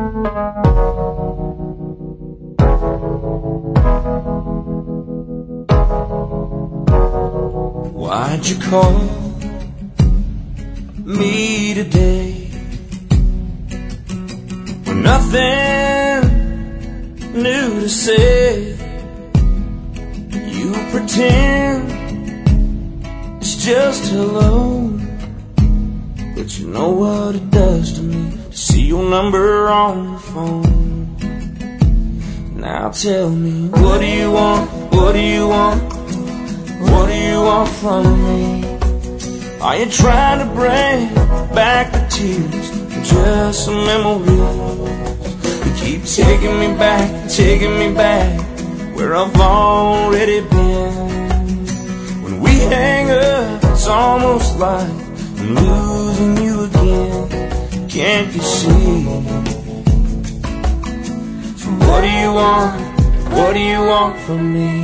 Why'd you call me today with nothing new to say? You pretend it's just hello, but you know what it does to me to see your number on the phone. Now tell me, what do you want? What do you want? What do you want from me? Are you trying to bring back the tears or just some memories? You keep taking me back where I've already been. When we hang up, it's almost like I'm losing you again. Can't you see? So what do you want? What do you want from me?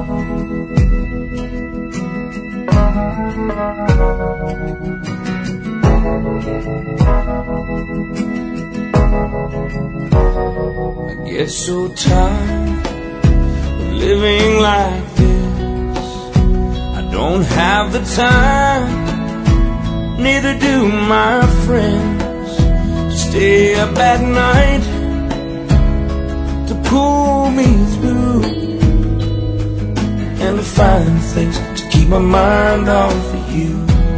I get so tired of living like this. I don't have the time, neither do my friends, to stay up at night to pull me through and to find things to keep my mind off of you.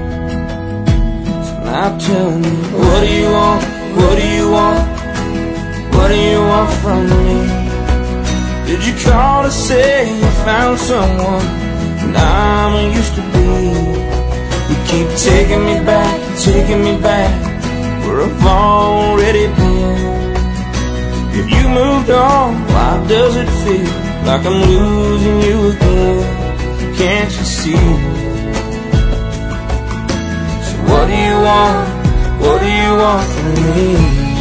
So now tell me, what do you want? What do you want? What do you want from me? Did you call to say you found someone and I'm used to be? You keep taking me back where I've already been. If you moved on, why does it feel like I'm losing you again? Can't you see? So what do you want? What do you want from me?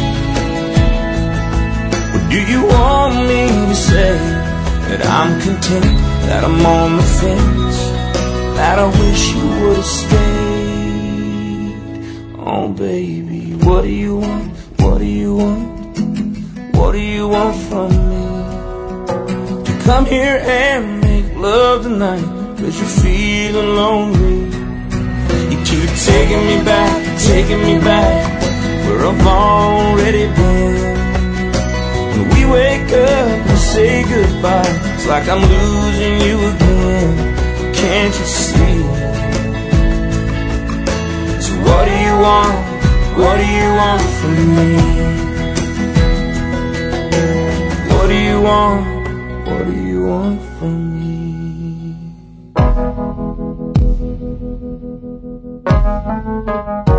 Or do you want me to say that I'm content, that I'm on the fence, that I wish you would have stayed? Oh baby, what do you want? What do you want? What do you want from me? To come here and make love tonight 'cause you're feeling lonely. You keep taking me back where I've already been. When we wake up and say goodbye, it's like I'm losing you again. Can't you see? So what do you want? What do you want from me? What do you want? What do you want from me?